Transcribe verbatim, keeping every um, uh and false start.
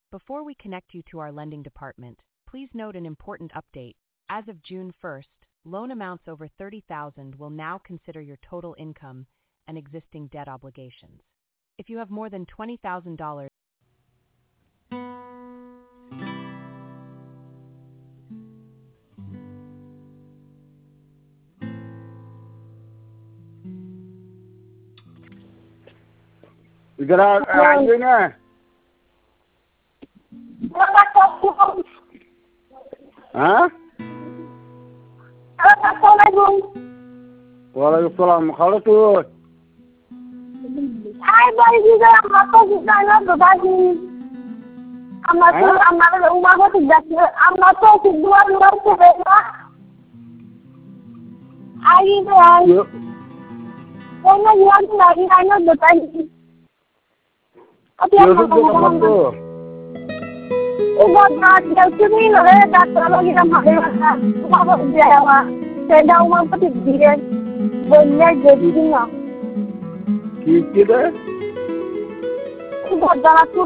Before we connect you to our lending department, please note an important update. As of June first, loan amounts over thirty thousand dollars will now consider your total income and existing debt obligations. If you have more than twenty thousand dollars, Ikan lagi ni. Ha? Assalamualaikum. Waalaikumsalam. Kalau tu, Hai balik juga apa kita nak berbagi. Amat tu amat rumah aku tidak. Amat tu kedua luar sebelah. Hari tu hari. Kena yang lagi hanya berbagi. Apa yang kamu tu. Ubat dah sini lah, dah terlalu kita makan. Apa dia awak? Saya dah umam peti dia. Banyak jadi ni. Kiki dah. Ubat dah tu